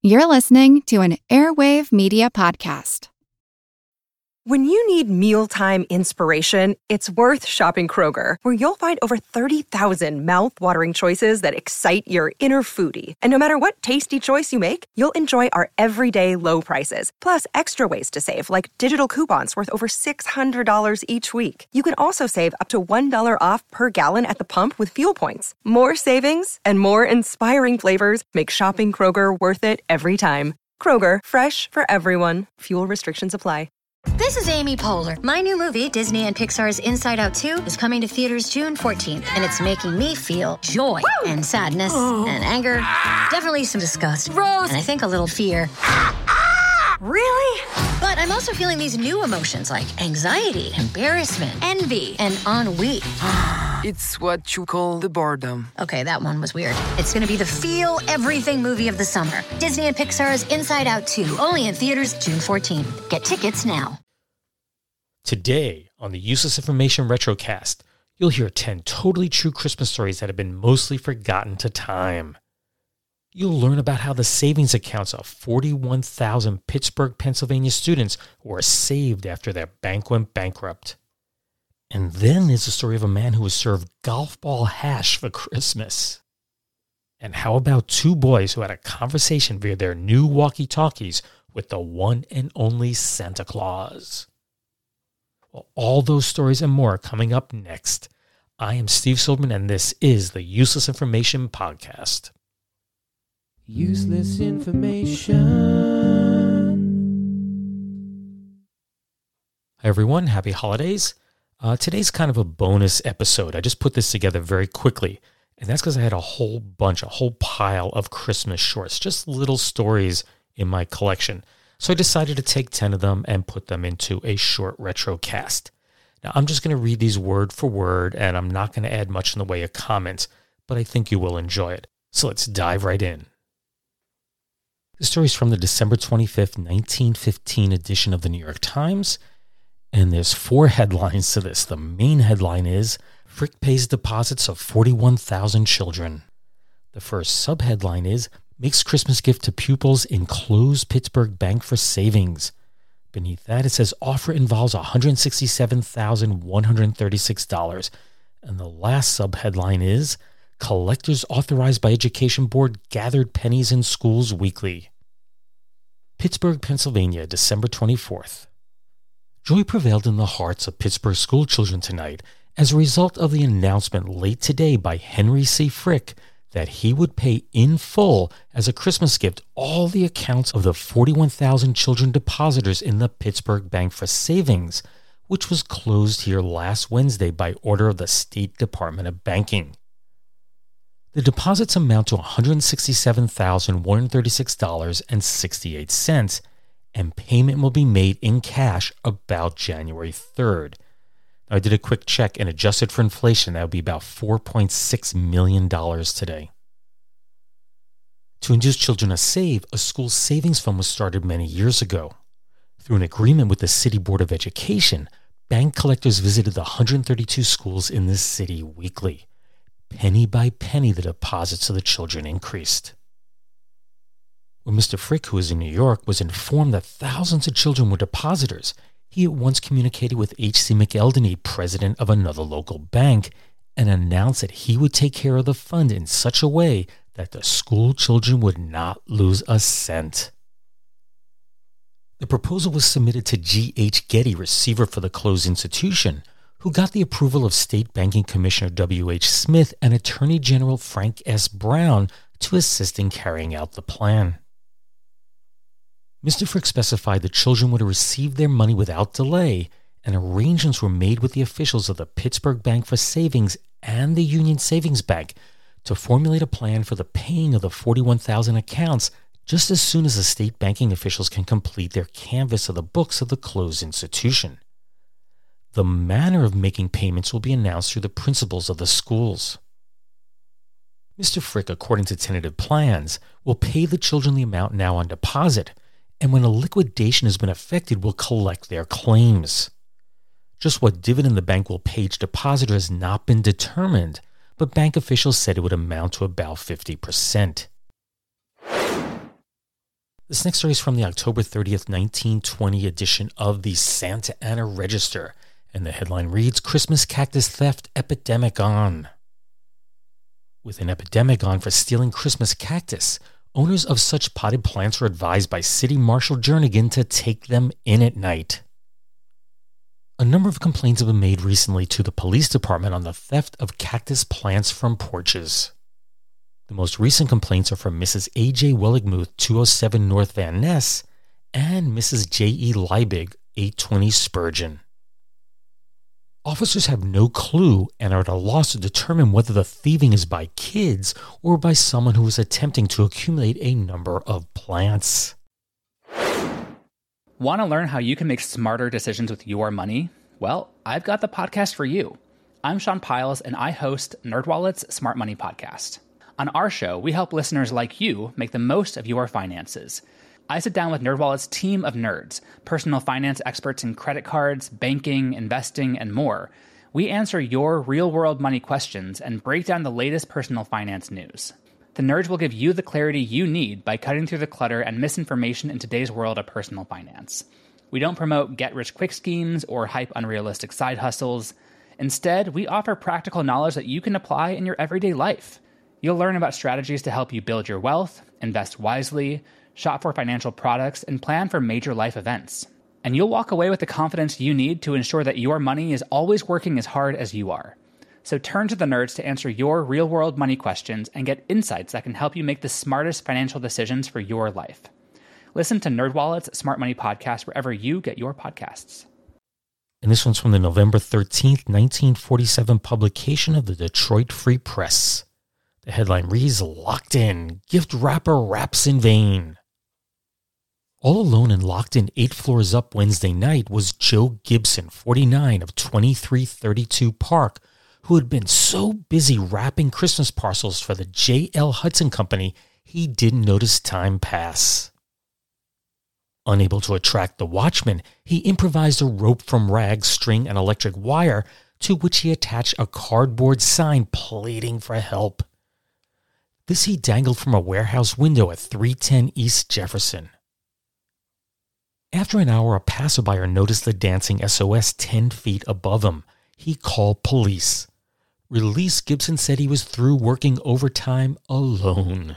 You're listening to an Airwave Media Podcast. When you need mealtime inspiration, it's worth shopping Kroger, where you'll find over 30,000 mouth-watering choices that excite your inner foodie. And no matter what tasty choice you make, you'll enjoy our everyday low prices, plus extra ways to save, like digital coupons worth over $600 each week. You can also save up to $1 off per gallon at the pump with fuel points. More savings and more inspiring flavors make shopping Kroger worth it every time. Kroger, fresh for everyone. Fuel restrictions apply. This is Amy Poehler. My new movie, Disney and Pixar's Inside Out 2, is coming to theaters June 14th, and it's making me feel joy and sadness and anger, definitely some disgust, Rose, and I think a little fear. Really? But I'm also feeling these new emotions like anxiety, embarrassment, envy, and ennui. It's what you call the boredom. Okay, that one was weird. It's going to be the feel everything movie of the summer. Disney and Pixar's Inside Out 2, only in theaters June 14th. Get tickets now. Today, on the Useless Information Retrocast, you'll hear 10 totally true Christmas stories that have been mostly forgotten to time. You'll learn about how the savings accounts of 41,000 Pittsburgh, Pennsylvania students were saved after their bank went bankrupt. And then there's the story of a man who was served golf ball hash for Christmas. And how about two boys who had a conversation via their new walkie-talkies with the one and only Santa Claus? Well, all those stories and more are coming up next. I am Steve Silverman, and this is the Useless Information Podcast. Useless information. Hi, everyone. Happy holidays. Today's kind of a bonus episode. I just put this together very quickly, and that's because I had a whole pile of Christmas shorts, just little stories in my collection. So I decided to take 10 of them and put them into a short retrocast. Now, I'm just going to read these word for word, and I'm not going to add much in the way of comments, but I think you will enjoy it. So let's dive right in. The story is from the December 25th, 1915 edition of the New York Times, and there's 4 headlines to this. The main headline is, Frick pays deposits of 41,000 children. The first subheadline is, makes Christmas gift to pupils in closed Pittsburgh bank for savings. Beneath that, it says, offer involves $167,136. And the last subheadline is, collectors authorized by Education Board gathered pennies in schools weekly. Pittsburgh, Pennsylvania, December 24th. Joy prevailed in the hearts of Pittsburgh school children tonight as a result of the announcement late today by Henry C. Frick that he would pay in full as a Christmas gift all the accounts of the 41,000 children depositors in the Pittsburgh Bank for Savings, which was closed here last Wednesday by order of the State Department of Banking. The deposits amount to $167,136.68, and payment will be made in cash about January 3rd. Now, I did a quick check and adjusted for inflation. That would be about $4.6 million today. To induce children to save, a school savings fund was started many years ago. Through an agreement with the City Board of Education, bank collectors visited the 132 schools in this city weekly. Penny by penny, the deposits of the children increased. When Mr. Frick, who is in New York, was informed that thousands of children were depositors, he at once communicated with H.C. McEldenny, president of another local bank, and announced that he would take care of the fund in such a way that the school children would not lose a cent. The proposal was submitted to G.H. Getty, receiver for the closed institution, who got the approval of State Banking Commissioner W.H. Smith and Attorney General Frank S. Brown to assist in carrying out the plan. Mr. Frick specified the children would receive their money without delay, and arrangements were made with the officials of the Pittsburgh Bank for Savings and the Union Savings Bank to formulate a plan for the paying of the 41,000 accounts just as soon as the state banking officials can complete their canvass of the books of the closed institution. The manner of making payments will be announced through the principals of the schools. Mr. Frick, according to tentative plans, will pay the children the amount now on deposit, and when a liquidation has been effected, will collect their claims. Just what dividend the bank will pay each depositor has not been determined, but bank officials said it would amount to about 50%. This next story is from the October 30th, 1920 edition of the Santa Ana Register, and the headline reads, Christmas Cactus Theft Epidemic On. With an epidemic on for stealing Christmas cactus, owners of such potted plants are advised by City Marshal Jernigan to take them in at night. A number of complaints have been made recently to the police department on the theft of cactus plants from porches. The most recent complaints are from Mrs. A.J. Welligmuth, 207 North Van Ness, and Mrs. J.E. Liebig, 820 Spurgeon. Officers have no clue and are at a loss to determine whether the thieving is by kids or by someone who is attempting to accumulate a number of plants. Want to learn how you can make smarter decisions with your money? Well, I've got the podcast for you. I'm Sean Piles, and I host NerdWallet's Smart Money Podcast. On our show, we help listeners like you make the most of your finances. I sit down with NerdWallet's team of nerds, personal finance experts in credit cards, banking, investing, and more. We answer your real-world money questions and break down the latest personal finance news. The nerds will give you the clarity you need by cutting through the clutter and misinformation in today's world of personal finance. We don't promote get-rich-quick schemes or hype unrealistic side hustles. Instead, we offer practical knowledge that you can apply in your everyday life. You'll learn about strategies to help you build your wealth, invest wisely, shop for financial products, and plan for major life events. And you'll walk away with the confidence you need to ensure that your money is always working as hard as you are. So turn to the nerds to answer your real-world money questions and get insights that can help you make the smartest financial decisions for your life. Listen to NerdWallet's Smart Money Podcast wherever you get your podcasts. And this one's from the November 13th, 1947 publication of the Detroit Free Press. The headline reads, Locked In, Gift Wrapper Wraps in Vain. All alone and locked in 8 floors up Wednesday night was Joe Gibson, 49, of 2332 Park, who had been so busy wrapping Christmas parcels for the J.L. Hudson Company, he didn't notice time pass. Unable to attract the watchman, he improvised a rope from rags, string, and electric wire, to which he attached a cardboard sign pleading for help. This he dangled from a warehouse window at 310 East Jefferson. After an hour, a passerby noticed the dancing SOS 10 feet above him. He called police. Released, Gibson said he was through working overtime alone.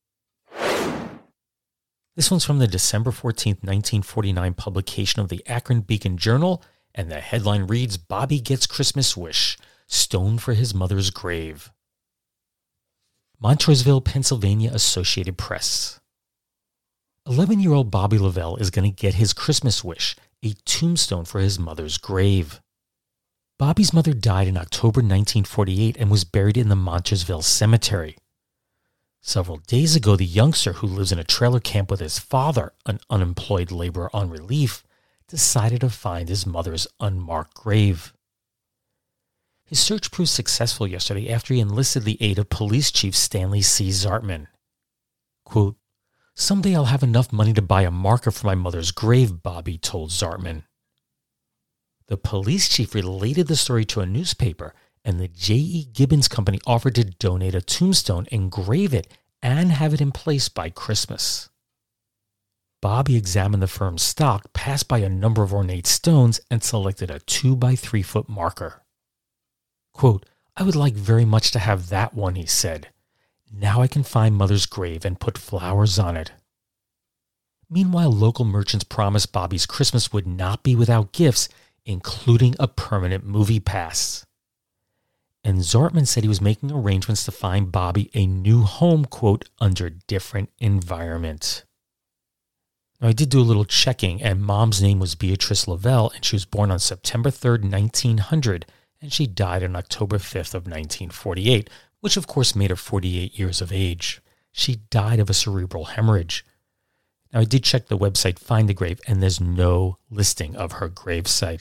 This one's from the December 14th, 1949 publication of the Akron Beacon Journal, and the headline reads, Bobby Gets Christmas Wish, Stone for His Mother's Grave. Montoursville, Pennsylvania Associated Press. 11-year-old Bobby Lavelle is going to get his Christmas wish, a tombstone for his mother's grave. Bobby's mother died in October 1948 and was buried in the Montoursville Cemetery. Several days ago, the youngster, who lives in a trailer camp with his father, an unemployed laborer on relief, decided to find his mother's unmarked grave. His search proved successful yesterday after he enlisted the aid of Police Chief Stanley C. Zartman. Quote, Someday I'll have enough money to buy a marker for my mother's grave, Bobby told Zartman. The police chief related the story to a newspaper, and the J.E. Gibbons Company offered to donate a tombstone, engrave it, and have it in place by Christmas. Bobby examined the firm's stock, passed by a number of ornate stones, and selected a 2-by-3-foot marker. Quote, I would like very much to have that one, he said. Now I can find Mother's grave and put flowers on it. Meanwhile, local merchants promised Bobby's Christmas would not be without gifts, including a permanent movie pass. And Zartman said he was making arrangements to find Bobby a new home, quote, under different environment. Now, I did do a little checking, and Mom's name was Beatrice Lavelle, and she was born on September 3rd, 1900, and she died on October 5th of 1948, which of course made her 48 years of age. She died of a cerebral hemorrhage. Now, I did check the website Find a Grave, and there's no listing of her gravesite.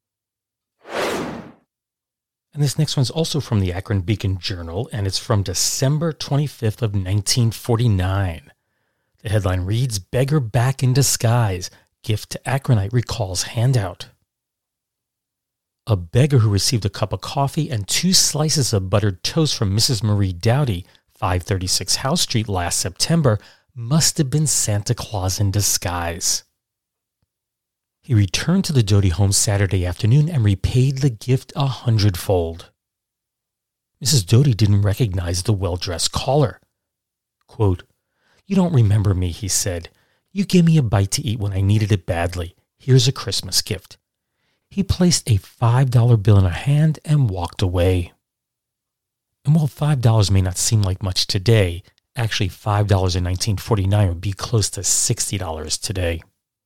And this next one's also from the Akron Beacon Journal, and it's from December 25th of 1949. The headline reads, Beggar Back in Disguise, Gift to Akronite Recalls Handout. A beggar who received a cup of coffee and 2 slices of buttered toast from Mrs. Marie Dowdy, 536 House Street last September, must have been Santa Claus in disguise. He returned to the Doty home Saturday afternoon and repaid the gift 100-fold. Mrs. Doty didn't recognize the well-dressed caller. Quote, "You don't remember me," he said. "You gave me a bite to eat when I needed it badly. Here's a Christmas gift." He placed a $5 bill in her hand and walked away. And while $5 may not seem like much today, actually $5 in 1949 would be close to $60 today.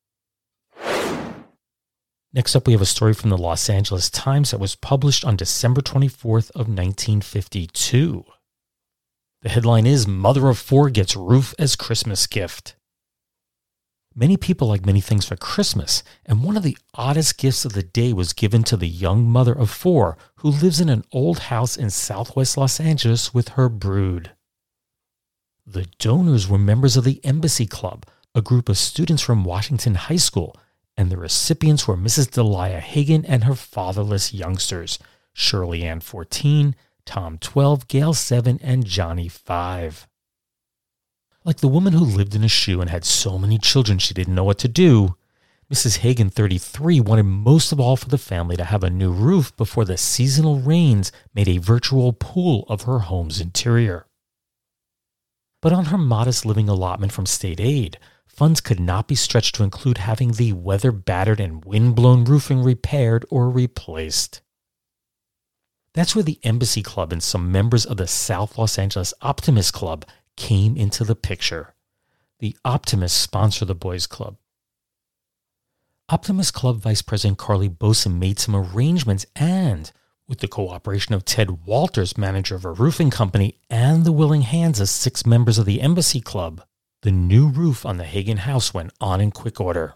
Next up, we have a story from the Los Angeles Times that was published on December 24th of 1952. The headline is, "Mother of 4 Gets Roof as Christmas Gift." Many people like many things for Christmas, and one of the oddest gifts of the day was given to the young mother of 4 who lives in an old house in southwest Los Angeles with her brood. The donors were members of the Embassy Club, a group of students from Washington High School, and the recipients were Mrs. Delia Hagen and her fatherless youngsters, Shirley Ann 14, Tom 12, Gail 7, and Johnny 5. Like the woman who lived in a shoe and had so many children she didn't know what to do, Mrs. Hagen 33 wanted most of all for the family to have a new roof before the seasonal rains made a virtual pool of her home's interior. But on her modest living allotment from state aid, funds could not be stretched to include having the weather-battered and wind-blown roofing repaired or replaced. That's where the Embassy Club and some members of the South Los Angeles Optimist Club came into the picture. The Optimists sponsor the Boys Club. Optimist Club Vice President Carly Boson made some arrangements and, with the cooperation of Ted Walters, manager of a roofing company, and the willing hands of 6 members of the Embassy Club, the new roof on the Hagen house went on in quick order.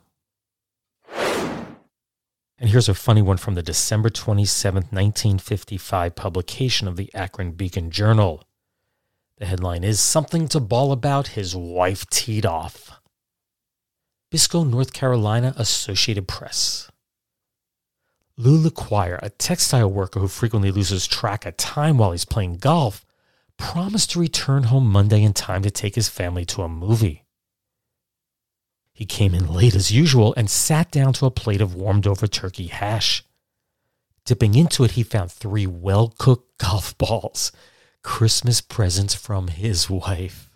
And here's a funny one from the December 27, 1955 publication of the Akron Beacon Journal. The headline is, "Something to Bawl About, His Wife Teed Off." Biscoe, North Carolina, Associated Press. Lou LeQuire, a textile worker who frequently loses track of time while he's playing golf, promised to return home Monday in time to take his family to a movie. He came in late as usual and sat down to a plate of warmed-over turkey hash. Dipping into it, he found 3 well-cooked golf balls, Christmas presents from his wife.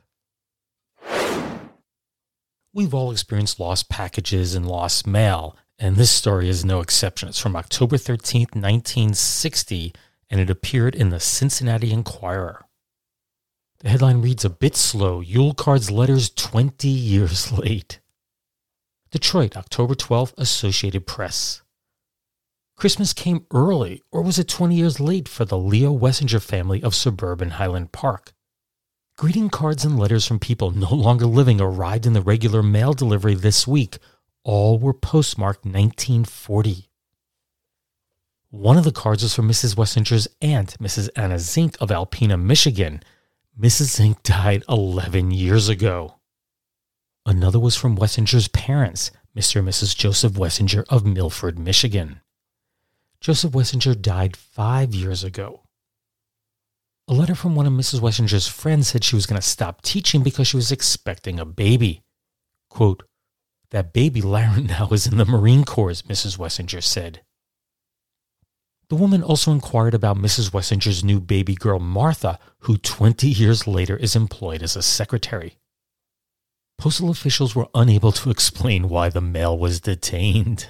We've all experienced lost packages and lost mail, and this story is no exception. It's from October 13th, 1960, and it appeared in the Cincinnati Enquirer. The headline reads, "A bit slow, Yule Card's letters 20 years late." Detroit, October 12th, Associated Press. Christmas came early, or was it 20 years late for the Leo Wessinger family of suburban Highland Park? Greeting cards and letters from people no longer living arrived in the regular mail delivery this week. All were postmarked 1940. One of the cards was from Mrs. Wessinger's aunt, Mrs. Anna Zink of Alpena, Michigan. Mrs. Zink died 11 years ago. Another was from Wessinger's parents, Mr. and Mrs. Joseph Wessinger of Milford, Michigan. Joseph Wessinger died 5 years ago. A letter from one of Mrs. Wessinger's friends said she was going to stop teaching because she was expecting a baby. Quote, "That baby Laren now is in the Marine Corps," Mrs. Wessinger said. The woman also inquired about Mrs. Wessinger's new baby girl, Martha, who 20 years later is employed as a secretary. Postal officials were unable to explain why the mail was detained.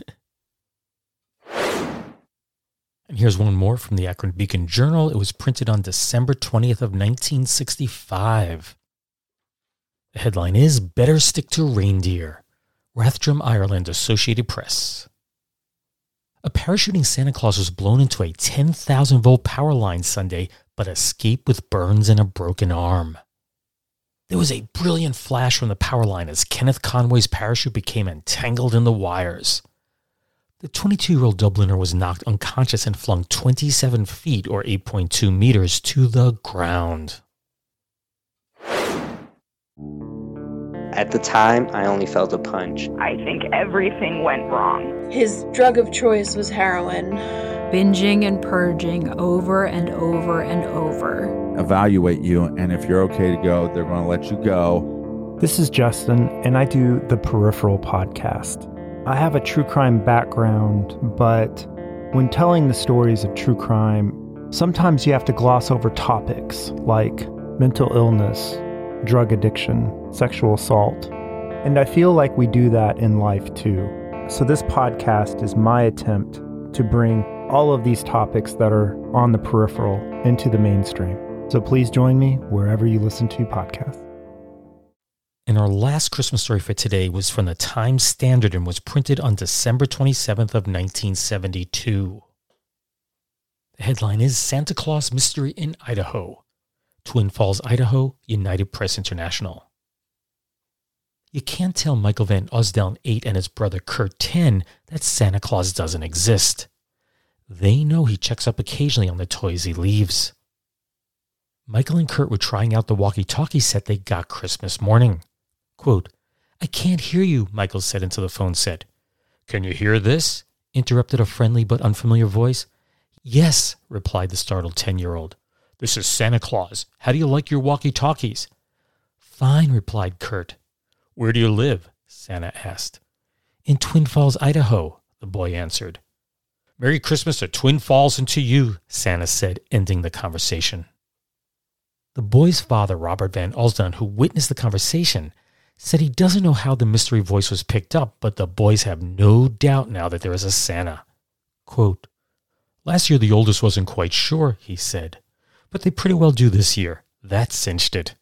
And here's one more from the Akron Beacon Journal. It was printed on December 20th of 1965. The headline is, "Better Stick to Reindeer." Rathdrum, Ireland, Associated Press. A parachuting Santa Claus was blown into a 10,000-volt power line Sunday, but escaped with burns and a broken arm. There was a brilliant flash from the power line as Kenneth Conway's parachute became entangled in the wires. The 22-year-old Dubliner was knocked unconscious and flung 27 feet, or 8.2 meters, to the ground. At the time, I only felt a punch. I think everything went wrong. His drug of choice was heroin. Binging and purging over and over and over. Evaluate you, and if you're okay to go, they're going to let you go. This is Justin, and I do the Peripheral podcast. I have a true crime background, but when telling the stories of true crime, sometimes you have to gloss over topics like mental illness, drug addiction, sexual assault, and I feel like we do that in life too. So this podcast is my attempt to bring all of these topics that are on the peripheral into the mainstream. So please join me wherever you listen to podcasts. And our last Christmas story for today was from the Times Standard and was printed on December 27th of 1972. The headline is Santa Claus Mystery in Idaho. Twin Falls, Idaho, United Press International. You can't tell Michael Van Osdalen 8 and his brother Kurt 10 that Santa Claus doesn't exist. They know he checks up occasionally on the toys he leaves. Michael and Kurt were trying out the walkie-talkie set they got Christmas morning. Quote, "I can't hear you," Michael said into the phone set. "Can you hear this?" interrupted a friendly but unfamiliar voice. "Yes," replied the startled 10-year-old. "This is Santa Claus. How do you like your walkie-talkies?" "Fine," replied Kurt. "Where do you live?" Santa asked. "In Twin Falls, Idaho," the boy answered. "Merry Christmas to Twin Falls and to you," Santa said, ending the conversation. The boy's father, Robert Van Osdalen, who witnessed the conversation, said he doesn't know how the mystery voice was picked up, but the boys have no doubt now that there is a Santa. Quote, "Last year the oldest wasn't quite sure," he said, "but they pretty well do this year. That cinched it."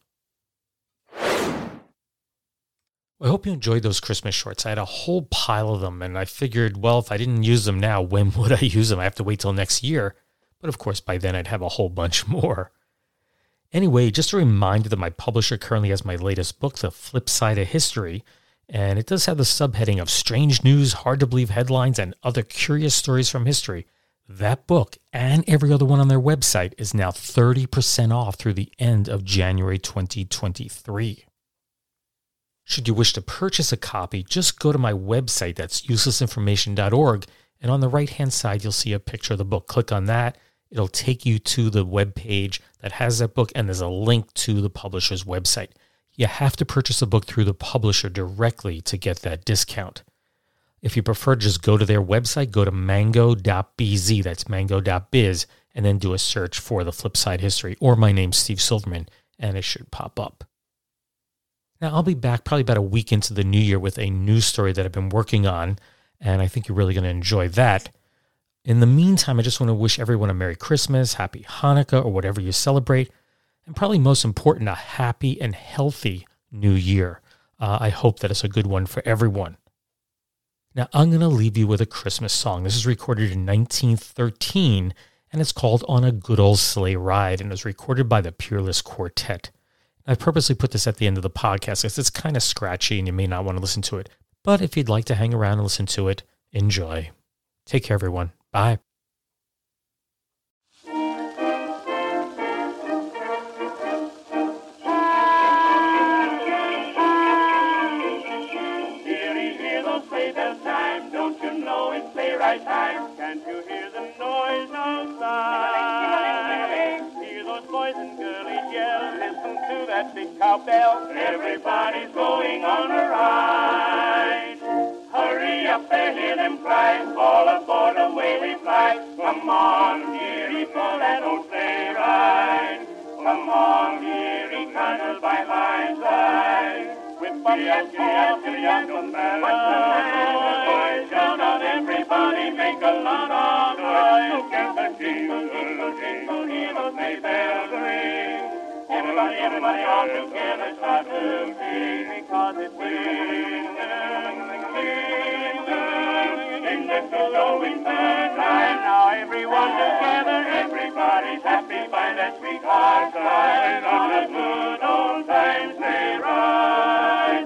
I hope you enjoyed those Christmas shorts. I had a whole pile of them, and I figured, well, if I didn't use them now, when would I use them? I have to wait till next year. But of course, by then I'd have a whole bunch more. Anyway, just a reminder that my publisher currently has my latest book, The Flip Side of History, and it does have the subheading of Strange News, Hard to Believe Headlines, and Other Curious Stories from History. That book and every other one on their website is now 30% off through the end of January 2023. Should you wish to purchase a copy, just go to my website, that's uselessinformation.org, and on the right-hand side, you'll see a picture of the book. Click on that. It'll take you to the web page that has that book, and there's a link to the publisher's website. You have to purchase a book through the publisher directly to get that discount. If you prefer, just go to their website, go to mango.bz, that's mango.biz, and then do a search for The Flip Side History, or my name's Steve Silverman, and it should pop up. Now, I'll be back probably about a week into the new year with a news story that I've been working on, and I think you're really going to enjoy that. In the meantime, I just want to wish everyone a Merry Christmas, Happy Hanukkah, or whatever you celebrate, and probably most important, a happy and healthy new year. I hope that it's a good one for everyone. Now, I'm going to leave you with a Christmas song. This is recorded in 1913, and it's called On a Good Old Sleigh Ride, and it was recorded by the Peerless Quartet. I purposely put this at the end of the podcast because it's kind of scratchy and you may not want to listen to it. But if you'd like to hang around and listen to it, enjoy. Take care, everyone. Bye. Dearie, hear those sleigh bells chime. Don't you know it's sleigh ride time? Can't you hear the noise outside? Hear those boys and girlies yell. Listen to that big cowbell. Everybody's going on a ride. Hurry up there, hear them cry. All aboard, away we fly. Come on, dearie, for that old sleigh ride. Come on, dearie, cuddle by my side. Whip up that young man. Shout out, everybody, make a lot of noise. Look at the jingle, jingle, hear the sleigh bells ring. Everybody all together start to sing, because it's in the glowing sunshine. Now everyone together, everybody's happy by that sweet heart slide on a good old time sleigh ride.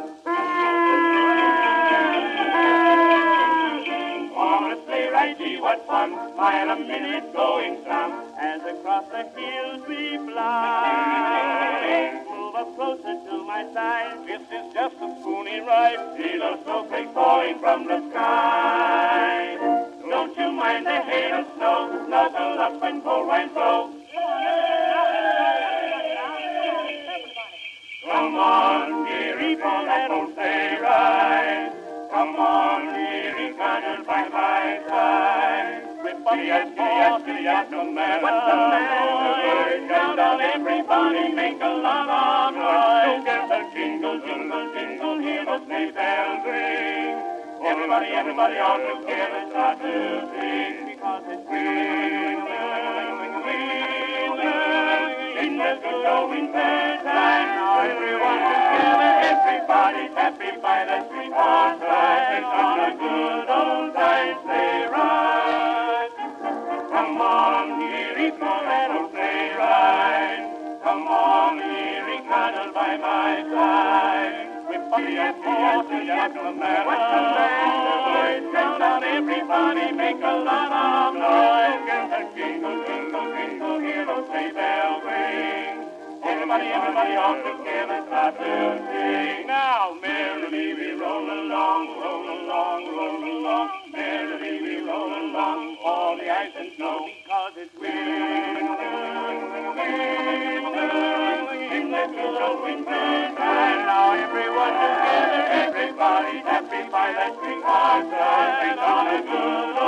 On a sleigh ride, gee, what fun, mile a minute going some, as across the hills we fly. Move up closer to my side, this is just a spoony ride. See those snowflakes falling from the sky. Don't you mind the hail and snow, snuggle up when cold winds blow. Come on, dear. What's the man? Count on everybody, make a lot of noise. Together, jingle, jingle, jingle, hear the sleigh bells ring. Everybody all together start to sing. Because it's winter, in the good old winter time. Now everyone together, everybody's happy by the sweetheart side. It's on a good old time sleigh ride. Come on, dearie, small little sleigh ride. Come on, dearie, cuddle by my side. With Buddy and Paul, what's the man? Count on everybody, make a lot of noise. And jingle, jingle, jingle, hear those sleigh bells ring. Everybody all together start to sing. Now, merrily we roll along, roll along, roll along. Merrily we roll along, all the ice and snow. Because it's winter, in the good old winter time. Now everyone together, everybody's happy by that sweetheart side. And on a good